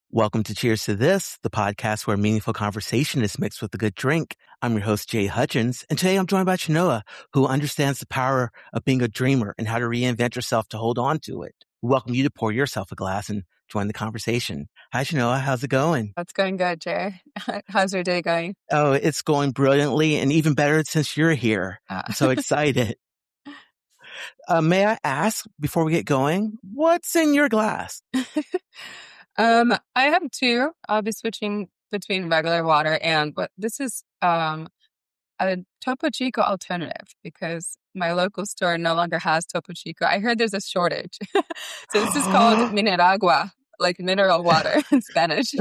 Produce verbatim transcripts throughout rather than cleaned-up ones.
Welcome to Cheers to This, the podcast where meaningful conversation is mixed with a good drink. I'm your host, Jay Hutchins, and today I'm joined by Chenoa, who understands the power of being a dreamer and how to reinvent yourself to hold on to it. We welcome you to pour yourself a glass and join the conversation. Hi, Chenoa. How's it going? It's going good, Jay. How's your day going? Oh, it's going brilliantly and even better since you're here. Uh. I'm so excited. Uh, may I ask, before we get going, what's in your glass? um, I have two. I'll be switching between regular water and, but this is um a Topo Chico alternative because my local store no longer has Topo Chico. I heard there's a shortage. So this is called Mineragua, like mineral water in Spanish.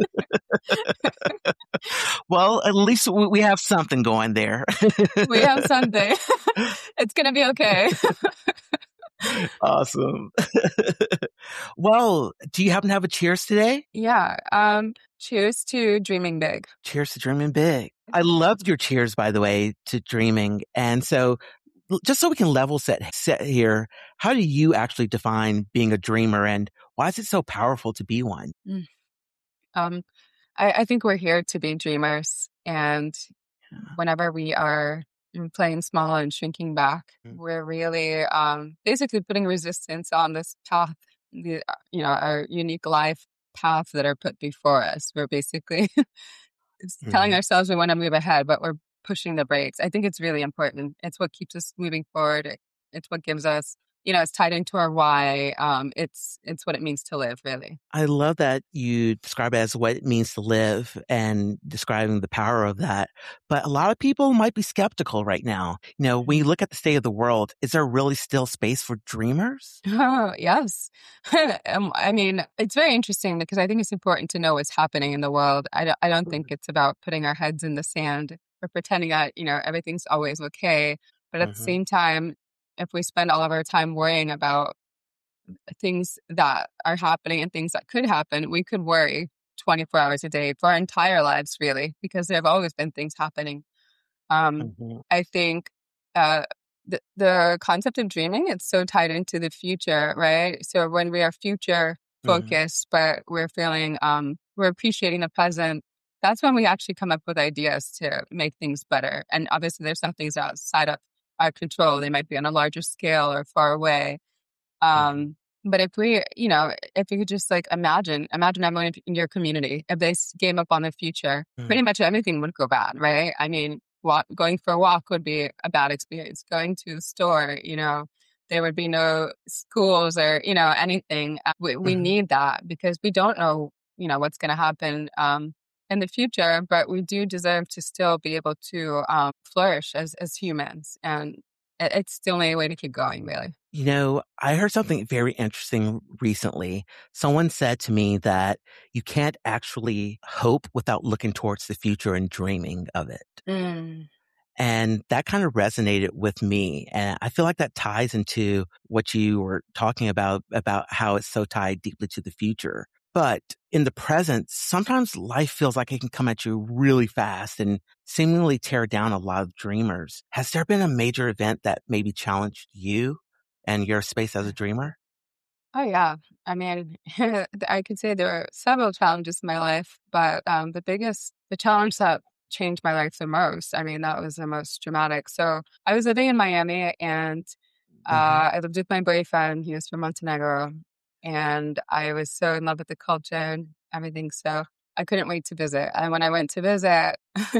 Well, at least we have something going there. We have something. It's going to be okay. Awesome. Well, do you happen to have a cheers today? Yeah. Um, cheers to dreaming big. Cheers to dreaming big. I loved your cheers, by the way, to dreaming. And so just so we can level set, set here, how do you actually define being a dreamer and why is it so powerful to be one? Mm. Um, I, I think we're here to be dreamers. And yeah. Whenever we are playing small and shrinking back, mm. we're really um, basically putting resistance on this path, the, you know, our unique life paths that are put before us. We're basically mm. telling ourselves we want to move ahead, but we're pushing the brakes. I think it's really important. It's what keeps us moving forward. It, it's what gives us, you know, it's tied into our why. Um, it's it's what it means to live, really. I love that you describe it as what it means to live and describing the power of that. But a lot of people might be skeptical right now. You know, when you look at the state of the world, is there really still space for dreamers? Oh, yes. um, I mean, it's very interesting because I think it's important to know what's happening in the world. I don't, I don't think it's about putting our heads in the sand or pretending that, you know, everything's always okay. But at mm-hmm. the same time, if we spend all of our time worrying about things that are happening and things that could happen, we could worry twenty-four hours a day for our entire lives, really, because there have always been things happening. Um, mm-hmm. I think uh, the, the concept of dreaming, it's so tied into the future, right? So when we are future focused, mm-hmm. but we're feeling, um, we're appreciating the present, that's when we actually come up with ideas to make things better. And obviously there's some things outside of our control. They might be on a larger scale or far away. Um, but if we, you know, if you could just like imagine, imagine everyone in your community, if they gave up on the future, mm. pretty much everything would go bad, right? I mean, walk, going for a walk would be a bad experience. Going to the store, you know, there would be no schools or, you know, anything. We, we mm-hmm. need that because we don't know, you know, what's going to happen um, in the future, but we do deserve to still be able to um, flourish as, as humans. And it, it's the only way to keep going, really. You know, I heard something very interesting recently. Someone said to me that you can't actually hope without looking towards the future and dreaming of it. Mm. And that kind of resonated with me. And I feel like that ties into what you were talking about, about how it's so tied deeply to the future. But in the present, sometimes life feels like it can come at you really fast and seemingly tear down a lot of dreamers. Has there been a major event that maybe challenged you and your space as a dreamer? Oh, yeah. I mean, I could say there are several challenges in my life, but um, the biggest, the challenge that changed my life the most, I mean, that was the most dramatic. So I was living in Miami and uh, mm-hmm. I lived with my boyfriend. He was from Montenegro. And I was so in love with the culture and everything. So I couldn't wait to visit. And when I went to visit,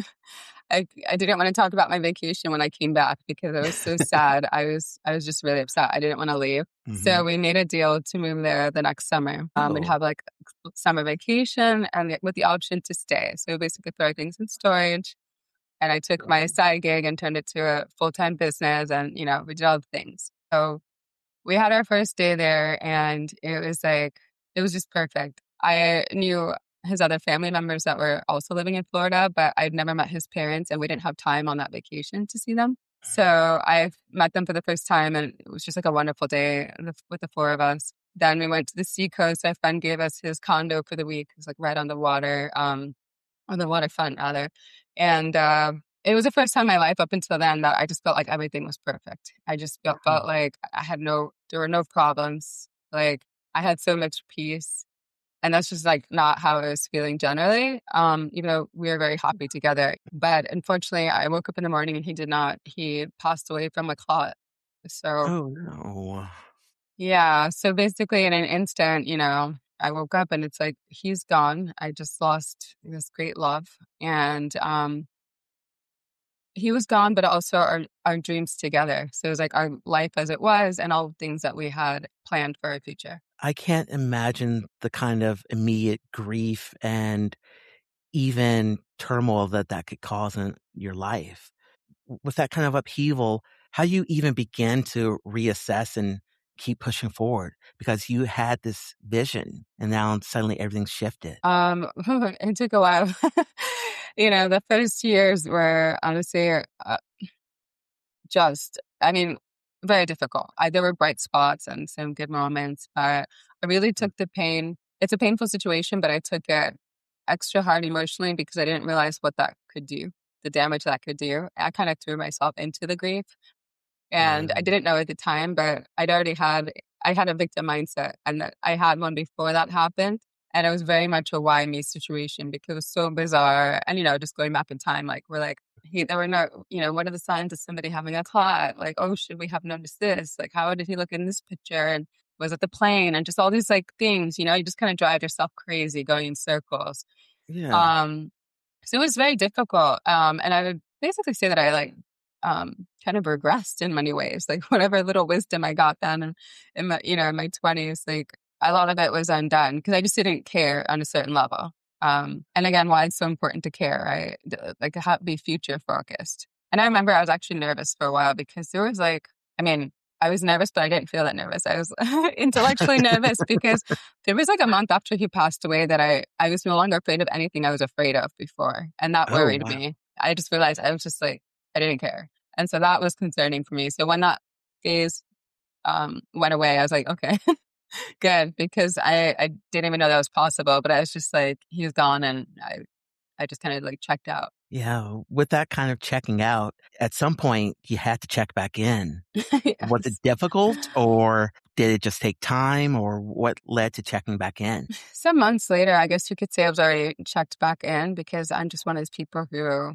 I I didn't want to talk about my vacation when I came back because I was so sad. I was I was just really upset. I didn't want to leave. Mm-hmm. So we made a deal to move there the next summer um, oh. and have like a summer vacation and with the option to stay. So basically throw things in storage. And I took my side gig and turned it to a full-time business and, you know, we did all the things. So we had our first day there and it was like, it was just perfect. I knew his other family members that were also living in Florida, but I'd never met his parents and we didn't have time on that vacation to see them. So I met them for the first time and it was just like a wonderful day with the four of us. Then we went to the seacoast. My friend gave us his condo for the week. It was like right on the water, um, on the waterfront rather. And, uh, it was the first time in my life up until then that I just felt like everything was perfect. I just felt, felt like I had no, there were no problems. Like I had so much peace. And that's just like not how I was feeling generally, um, even though we were very happy together. But unfortunately, I woke up in the morning and he did not. He passed away from a clot. So, Oh, no. yeah. So basically, in an instant, you know, I woke up and it's like, he's gone. I just lost this great love. And um, he was gone, but also our, our dreams together. So it was like our life as it was and all the things that we had planned for our future. I can't imagine the kind of immediate grief and even turmoil that that could cause in your life. With that kind of upheaval, how do you even begin to reassess and keep pushing forward? Because you had this vision and now suddenly everything's shifted. Um, it took a while. You know, the first years were honestly uh, just, I mean, very difficult. I, there were bright spots and some good moments, but I really took the pain. It's a painful situation, but I took it extra hard emotionally because I didn't realize what that could do, the damage that could do. I kind of threw myself into the grief, and I Mm. didn't know at the time, but I'd already had, I had a victim mindset, and that I had one before that happened. And it was very much a why me situation because it was so bizarre. And, you know, just going back in time, like, we're like, he, there were no, you know, what are the signs of somebody having a clot? Like, oh, should we have noticed this? Like, how did he look in this picture? And was it the plane? And just all these like things, you know, you just kind of drive yourself crazy going in circles. Yeah. Um, so it was very difficult. Um, and I would basically say that I like, um, kind of regressed in many ways, like whatever little wisdom I got then in, in my, you know, in my twenties, like a lot of it was undone because I just didn't care on a certain level. Um, and again, why it's so important to care, right? Like to have, be future focused. And I remember I was actually nervous for a while because there was like, I mean, I was nervous, but I didn't feel that nervous. I was intellectually nervous because there was like a month after he passed away that I, I was no longer afraid of anything I was afraid of before. And that Oh, worried wow. me. I just realized I was just like, I didn't care. And so that was concerning for me. So when that phase um, went away, I was like, okay, good. Because I, I didn't even know that was possible, but I was just like, he's gone. And I, I just kind of like checked out. Yeah. With that kind of checking out, at some point you had to check back in. Yes. Was it difficult or did it just take time or what led to checking back in? Some months later, I guess you could say I was already checked back in because I'm just one of those people who,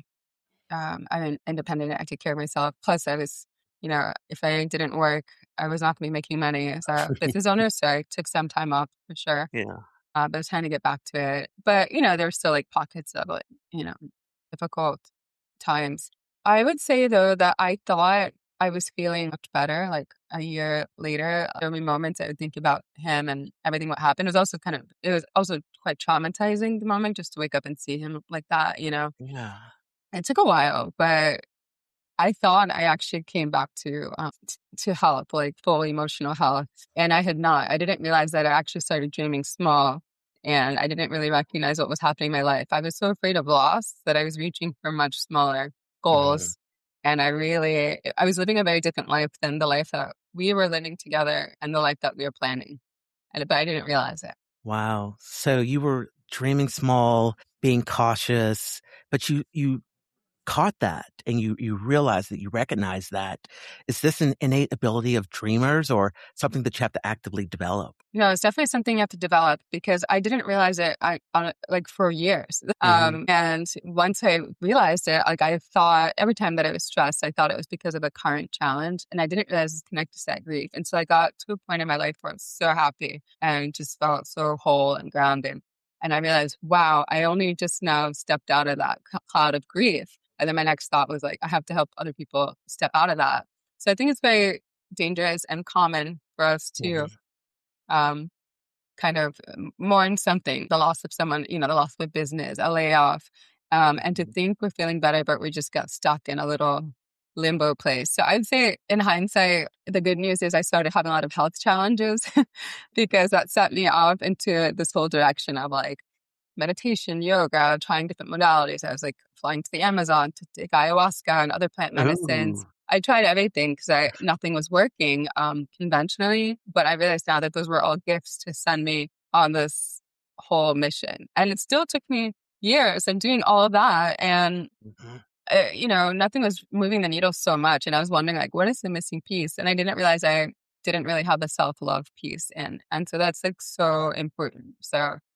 um, I'm independent. I take care of myself. Plus I was, you know, if I didn't work, I was not going to be making money as a business owner. So I took some time off for sure. Yeah. Uh, but I was trying to get back to it. But, you know, there were still like pockets of it, you know, difficult times. I would say though that I thought I was feeling much better. Like a year later, there were moments I would think about him and everything what happened. It was also kind of, it was also quite traumatizing the moment just to wake up and see him like that, you know. Yeah. It took a while, but I thought I actually came back to um, t- to health, like full emotional health, and I had not. I didn't realize that I actually started dreaming small, and I didn't really recognize what was happening in my life. I was so afraid of loss that I was reaching for much smaller Mm. goals, and I really, I was living a very different life than the life that we were living together and the life that we were planning, and but I didn't realize it. Wow. So you were dreaming small, being cautious, but you, you caught that and you, you realized that you recognize that. Is this an innate ability of dreamers or something that you have to actively develop? No, it's definitely something you have to develop because I didn't realize it I, on like for years. Mm-hmm. Um, and once I realized it, like I thought every time that I was stressed, I thought it was because of a current challenge. And I didn't realize it's connected to that grief. And so I got to a point in my life where I was so happy and just felt so whole and grounded. And I realized, wow, I only just now stepped out of that cloud of grief. And then my next thought was like, I have to help other people step out of that. So I think it's very dangerous and common for us to Mm-hmm. um, kind of mourn something, the loss of someone, you know, the loss of a business, a layoff, um, and to think we're feeling better, but we just got stuck in a little limbo place. So I'd say in hindsight, the good news is I started having a lot of health challenges because that set me off into this whole direction of like meditation, yoga, trying different modalities. I was like flying to the Amazon to take ayahuasca and other plant medicines. Ooh. I tried everything because I nothing was working um, conventionally, but I realized now that those were all gifts to send me on this whole mission. And it still took me years of doing all of that, and Mm-hmm. uh, you know, nothing was moving the needle so much. And I was wondering, like, what is the missing piece? And I didn't realize I didn't really have the self love piece, and and so that's like so important. So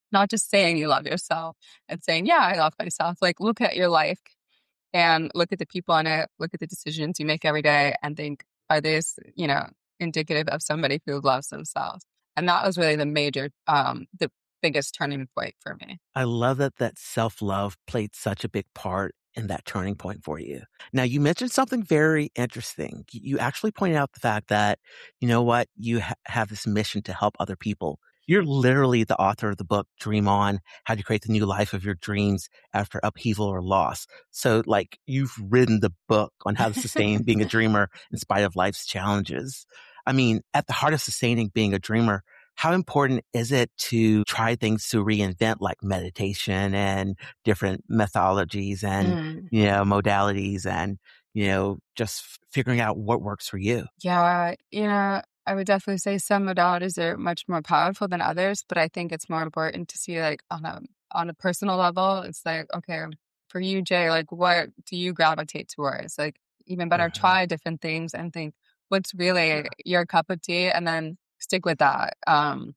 not just saying you love yourself and saying, yeah, I love myself. Like, look at your life and look at the people in it, look at the decisions you make every day and think, are these, you know, indicative of somebody who loves themselves? And that was really the major, um, the biggest turning point for me. I love that that self-love played such a big part in that turning point for you. Now, you mentioned something very interesting. You actually pointed out the fact that, you know what, you ha- have this mission to help other people. You're literally the author of the book, Dream On, How to Create the New Life of Your Dreams After Upheaval or Loss. So, like, you've written the book on how to sustain being a dreamer in spite of life's challenges. I mean, at the heart of sustaining being a dreamer, how important is it to try things to reinvent like meditation and different methodologies and, mm. you know, modalities and, you know, just f- figuring out what works for you? Yeah, you know, I would definitely say some modalities are much more powerful than others, but I think it's more important to see like on a on a personal level. It's like, okay, for you, Jay, like what do you gravitate towards? Like even better, uh-huh. try different things and think what's really yeah. your cup of tea, and then stick with that. Um,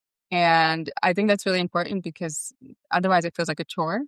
and I think that's really important because otherwise it feels like a chore.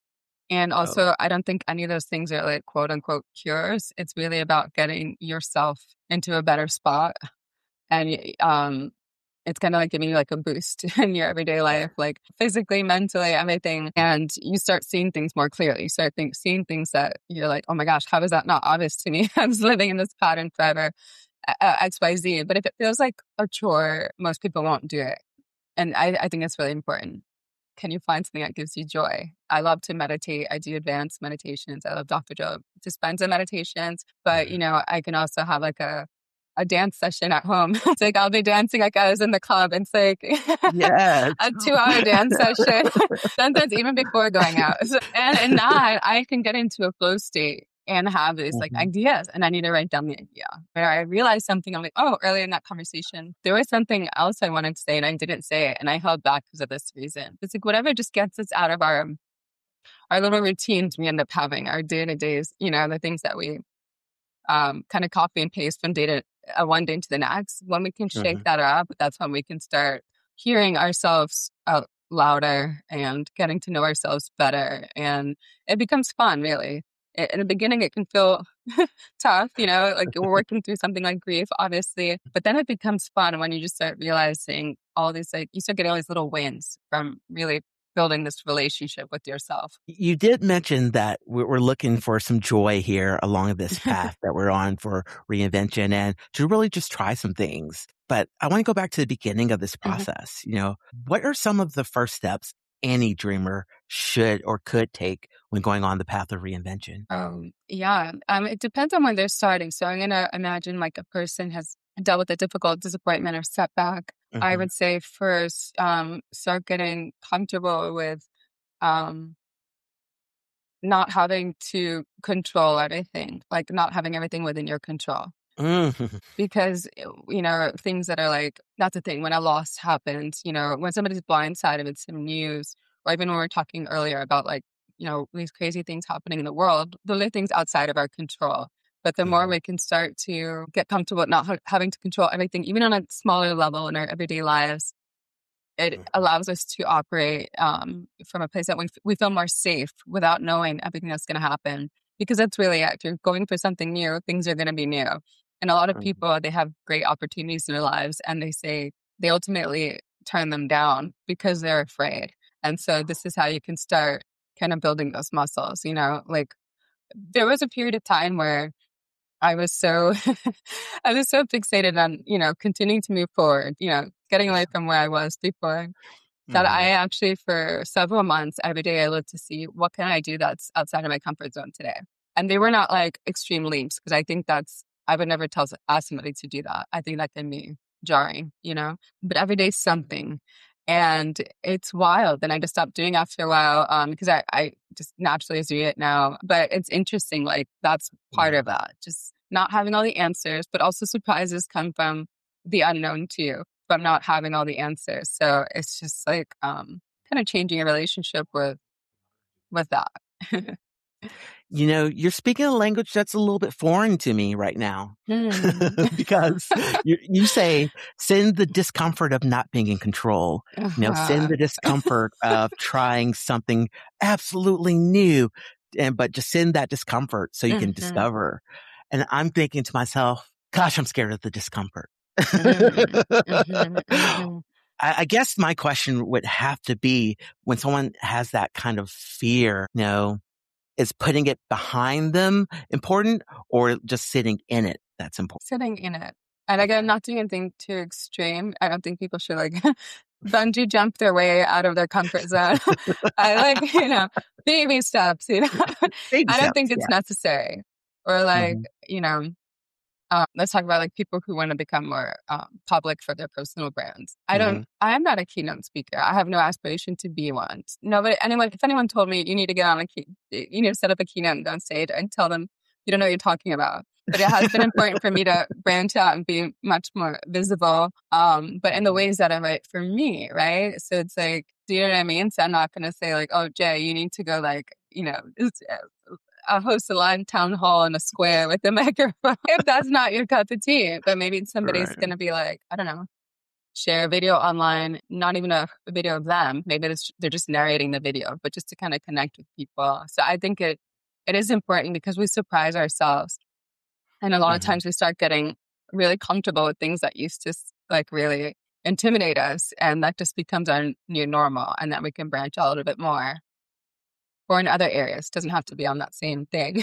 And also, oh. I don't think any of those things are like quote unquote cures. It's really about getting yourself into a better spot. And um, it's kind of like giving you like a boost in your everyday life, like physically, mentally, everything. And you start seeing things more clearly. You start think, seeing things that you're like, oh my gosh, how is that not obvious to me? I was living in this pattern forever, uh, X Y Z. But if it feels like a chore, most people won't do it. And I, I think it's really important. Can you find something that gives you joy? I love to meditate. I do advanced meditations. I love Doctor Joe Dispenza meditations. But, you know, I can also have like a, a dance session at home. It's like I'll be dancing like I was in the club. It's like yes. a two-hour dance session, sometimes even before going out. So, and in that, I can get into a flow state and have these like mm-hmm. ideas, and I need to write down the idea. Where I realize something, I'm like, oh, earlier in that conversation, there was something else I wanted to say and I didn't say it, and I held back because of this reason. It's like whatever just gets us out of our our little routines we end up having, our day-to-days, you know, the things that we um, kind of copy and paste from day to uh, one day to the next. When we can shake mm-hmm. that up, that's when we can start hearing ourselves out louder and getting to know ourselves better, and it becomes fun, really. In the beginning, it can feel tough, you know, like we're working through something like grief, obviously, but then it becomes fun when you just start realizing all these, like, you start getting all these little wins from really building this relationship with yourself. You did mention that we're looking for some joy here along this path that we're on for reinvention and to really just try some things. But I want to go back to the beginning of this process. Mm-hmm. You know, what are some of the first steps any dreamer should or could take when going on the path of reinvention? Um, yeah, um, it depends on when they're starting. So I'm going to imagine like a person has dealt with a difficult disappointment or setback. Mm-hmm. I would say first, um, start getting comfortable with um, not having to control everything, like not having everything within your control. Mm-hmm. Because, you know, things that are like, that's the thing, when a loss happens, you know, when somebody's blindsided with some news, or even when we were talking earlier about like, you know, these crazy things happening in the world, those are things outside of our control. But the mm-hmm. more we can start to get comfortable with not ha- having to control everything, even on a smaller level in our everyday lives, it mm-hmm. allows us to operate um, from a place that we, f- we feel more safe without knowing everything that's going to happen. Because that's really it. If you're going for something new, things are going to be new. And a lot of people, they have great opportunities in their lives, and they say they ultimately turn them down because they're afraid. And so this is how you can start kind of building those muscles, you know, like there was a period of time where I was so, I was so fixated on, you know, continuing to move forward, you know, getting away from where I was before, that mm-hmm. I actually, for several months, every day I looked to see what can I do that's outside of my comfort zone today. And they were not like extreme leaps, because I think that's, I would never tell ask somebody to do that. I think that can be jarring, you know, but every day something. And it's wild. And I just stopped doing after a while um, because I, I just naturally do it now. But it's interesting. Like that's part yeah. of that. Just not having all the answers, but also surprises come from the unknown too, from not having all the answers. So it's just like um, kind of changing a relationship with, with that. You know, you're speaking a language that's a little bit foreign to me right now. Mm. Because you, you say, send the discomfort of not being in control. Uh-huh. You know, send the discomfort of trying something absolutely new, and but just send that discomfort so you mm-hmm. can discover. And I'm thinking to myself, gosh, I'm scared of the discomfort. Mm-hmm. Mm-hmm. Mm-hmm. I, I guess my question would have to be, when someone has that kind of fear, you know, is putting it behind them important, or just sitting in it that's important? Sitting in it. And again, not doing anything too extreme. I don't think people should like bungee jump their way out of their comfort zone. I like, you know, baby steps, you know. Baby I don't steps, think it's yeah. necessary. Or like, mm-hmm. you know, Um, let's talk about like people who want to become more um, public for their personal brands. I don't, mm-hmm. I'm not a keynote speaker. I have no aspiration to be one. Nobody, anyone, if anyone told me you need to get on a key, you need to set up a keynote on stage, I'd tell them, you don't know what you're talking about. But it has been important for me to branch out and be much more visible. Um, but in the ways that are right for me, right? So it's like, do you know what I mean? So I'm not going to say like, oh, Jay, you need to go like, you know, I'll host a live town hall in a square with a microphone. If that's not your cup of tea, but maybe somebody's right. going to be like, I don't know, share a video online, not even a, a video of them. Maybe it's, they're just narrating the video, but just to kind of connect with people. So I think it it is important because we surprise ourselves. And a lot mm-hmm. of times we start getting really comfortable with things that used to like really intimidate us. And that just becomes our new normal. And then we can branch out a little bit more. Or in other areas. Doesn't have to be on that same thing.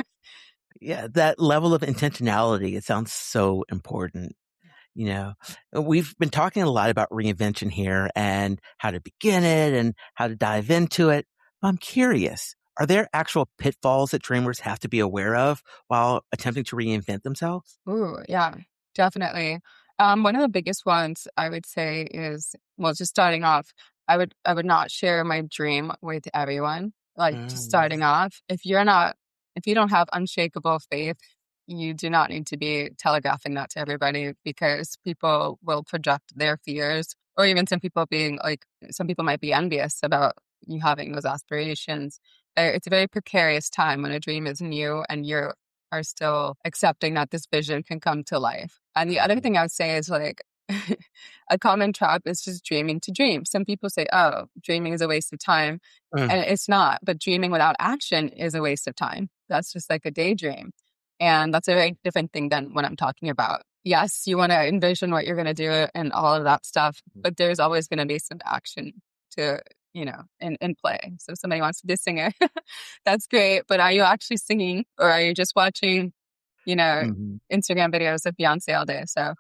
Yeah, that level of intentionality, it sounds so important. You know, we've been talking a lot about reinvention here and how to begin it and how to dive into it. I'm curious, are there actual pitfalls that dreamers have to be aware of while attempting to reinvent themselves? Ooh, yeah, definitely. Um, one of the biggest ones I would say is, well, just starting off, I would I would not share my dream with everyone. Like mm. just starting off, if you're not, if you don't have unshakable faith, you do not need to be telegraphing that to everybody, because people will project their fears, or even some people being like, some people might be envious about you having those aspirations. It's a very precarious time when a dream is new and you are still accepting that this vision can come to life. And the other thing I would say is like, a common trap is just dreaming to dream. Some people say, oh, dreaming is a waste of time. Mm. And it's not. But dreaming without action is a waste of time. That's just like a daydream. And that's a very different thing than what I'm talking about. Yes, you want to envision what you're going to do and all of that stuff, but there's always going to be some action to, you know, in, in play. So if somebody wants to be a singer, that's great. But are you actually singing, or are you just watching, you know, mm-hmm. Instagram videos of Beyonce all day? So,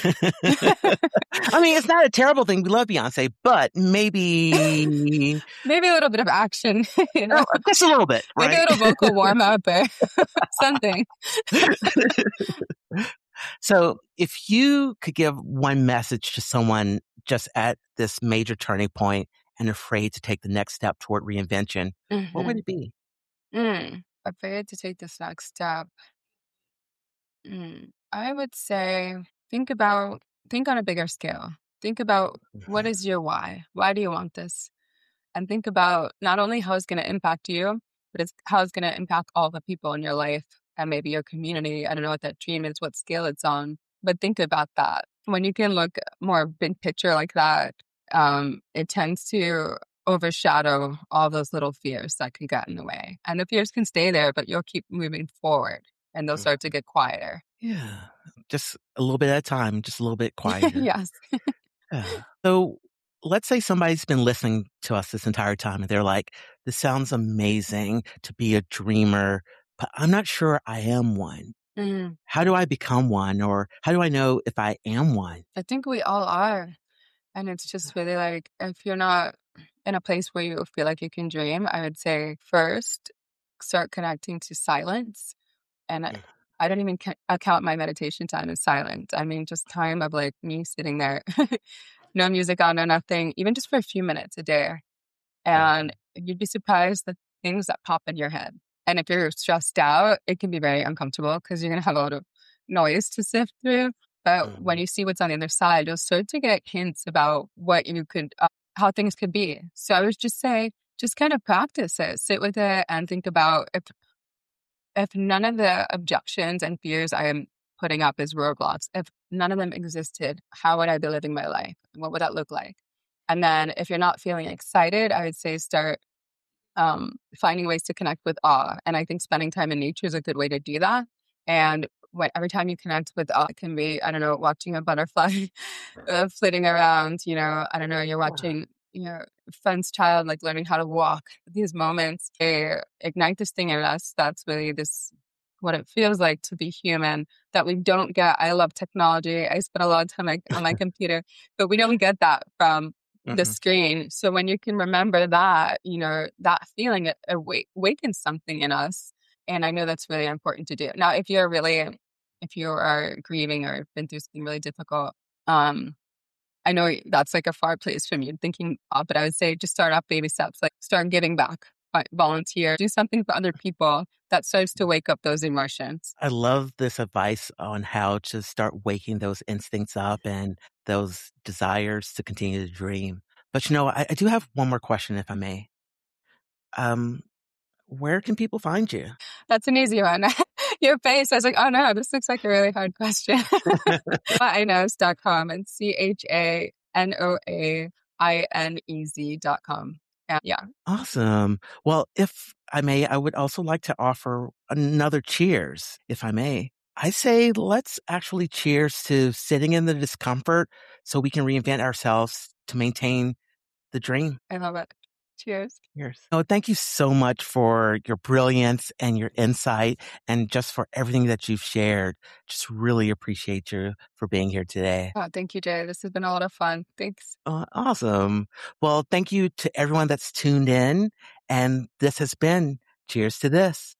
I mean, it's not a terrible thing. We love Beyonce, but maybe, maybe a little bit of action, you know, oh, just a little bit, right? Maybe a little vocal warm up or something. So if you could give one message to someone just at this major turning point and afraid to take the next step toward reinvention, mm-hmm. what would it be? Mm, afraid to take this next step. Mm, I would say, think about, think on a bigger scale. Think about, what is your why? Why do you want this? And think about not only how it's going to impact you, but it's how it's going to impact all the people in your life and maybe your community. I don't know what that dream is, what scale it's on, but think about that. When you can look more big picture like that, um, it tends to overshadow all those little fears that can get in the way. And the fears can stay there, but you'll keep moving forward and they'll start to get quieter. Yeah. Just a little bit at a time, just a little bit quieter. Yes. Yeah. So let's say somebody's been listening to us this entire time and they're like, this sounds amazing to be a dreamer, but I'm not sure I am one. Mm. How do I become one? Or how do I know if I am one? I think we all are. And it's just really like, if you're not in a place where you feel like you can dream, I would say first, start connecting to silence. And I, I don't even ca- account my meditation time as silent. I mean, just time of like me sitting there, no music on, no nothing, even just for a few minutes a day. And you'd be surprised the things that pop in your head. And if you're stressed out, it can be very uncomfortable because you're going to have a lot of noise to sift through. But mm-hmm. when you see what's on the other side, you'll start to get hints about what you could, uh, how things could be. So I would just say, just kind of practice it, sit with it and think about if, if none of the objections and fears I am putting up as roadblocks, if none of them existed, how would I be living my life? What would that look like? And then if you're not feeling excited, I would say start um, finding ways to connect with awe. And I think spending time in nature is a good way to do that. And when, every time you connect with awe, it can be, I don't know, watching a butterfly uh, flitting around, you know, I don't know, you're watching, you know, friend's child, like learning how to walk. These moments, they ignite this thing in us. That's really this, what it feels like to be human that we don't get. I love technology. I spend a lot of time like, on my computer, but we don't get that from the mm-hmm. screen. So when you can remember that, you know, that feeling, it awake, awakens something in us. And I know that's really important to do. Now, if you're really, if you are grieving or been through something really difficult, um, I know that's like a far place from you thinking, oh, but I would say just start off baby steps, like start giving back, volunteer, do something for other people that starts to wake up those emotions. I love this advice on how to start waking those instincts up and those desires to continue to dream. But you know, I, I do have one more question, if I may. Um, where can people find you? That's an easy one. Your face, I was like, oh no, this looks like a really hard question. I knows dot com and C H A N O A I N E Z dot com. Yeah. yeah. Awesome. Well, if I may, I would also like to offer another cheers, if I may. I say let's actually cheers to sitting in the discomfort so we can reinvent ourselves to maintain the dream. I love it. Cheers. Cheers. Oh, thank you so much for your brilliance and your insight and just for everything that you've shared. Just really appreciate you for being here today. Oh, thank you, Jay. This has been a lot of fun. Thanks. Uh, awesome. Well, thank you to everyone that's tuned in. And this has been Cheers to This.